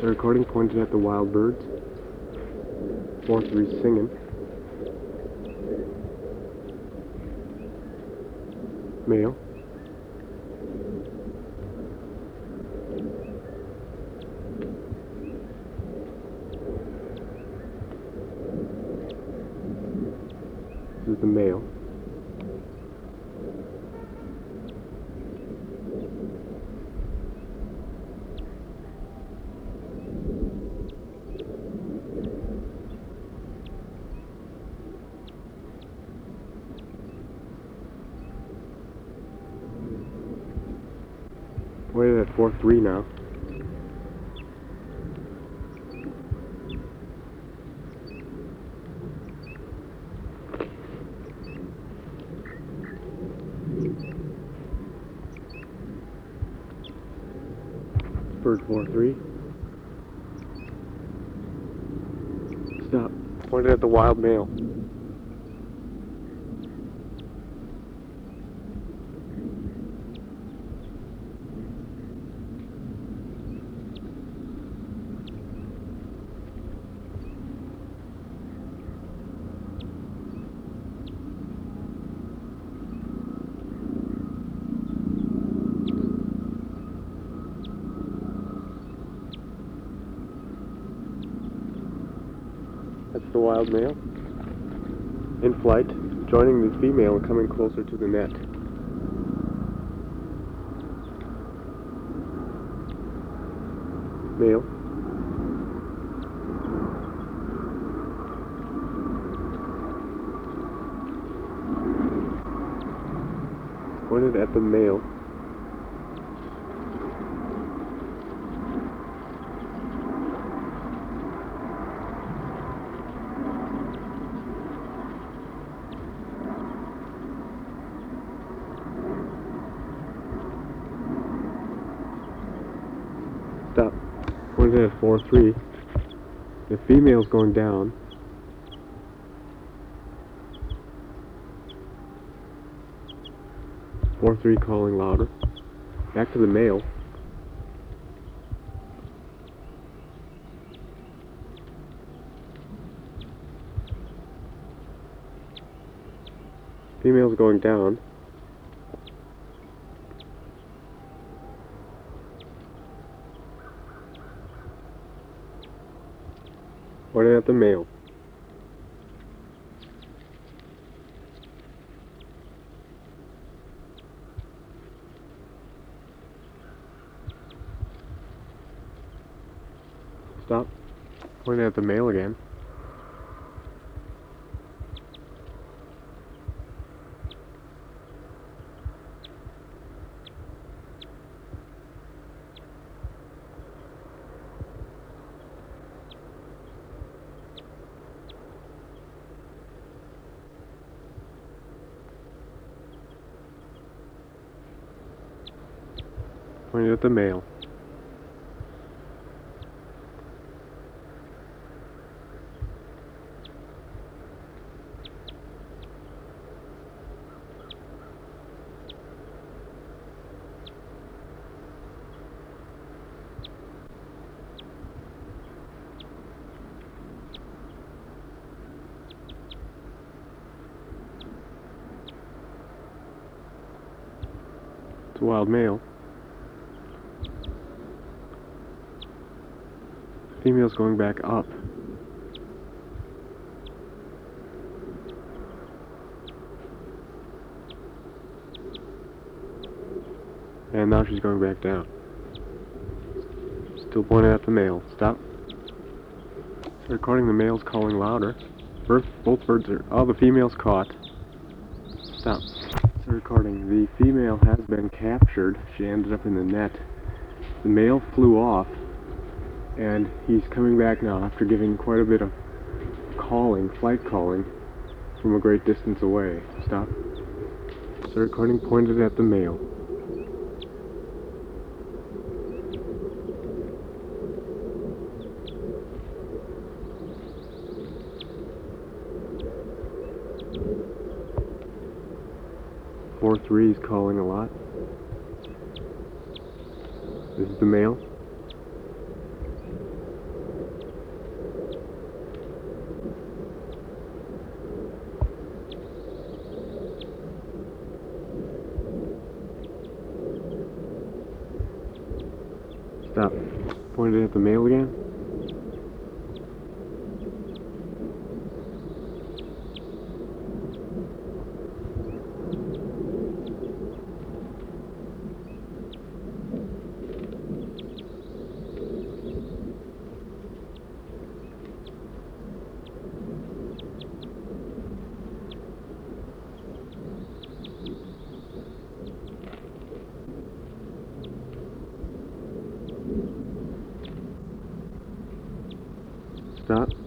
The recording pointed at the wild birds. 4-3 singing. Male. This is the male. Pointed at 4-3 now. Bird 4-3. Stop. Pointed at the wild male. That's the wild male. In flight, joining the female and coming closer to the net. Male. Pointed at the male. Stop. Pointed at 4-3. The female's going down. 4-3 calling louder. Back to the male. Female's going down. Pointing at the male. Stop. Pointing at the male again. Pointing at the male. It's a wild male. Female's going back up. And now she's going back down. Still pointing at the male. Stop. Recording the male's calling louder. Both birds are... Oh, the female's caught. Stop. Recording. The female has been captured. She ended up in the net. The male flew off. And he's coming back now after giving quite a bit of calling, flight calling, from a great distance away. Stop. So recording pointed at the male. Four three is calling a lot. This is the male. Stop. Pointed at the male again. Stop.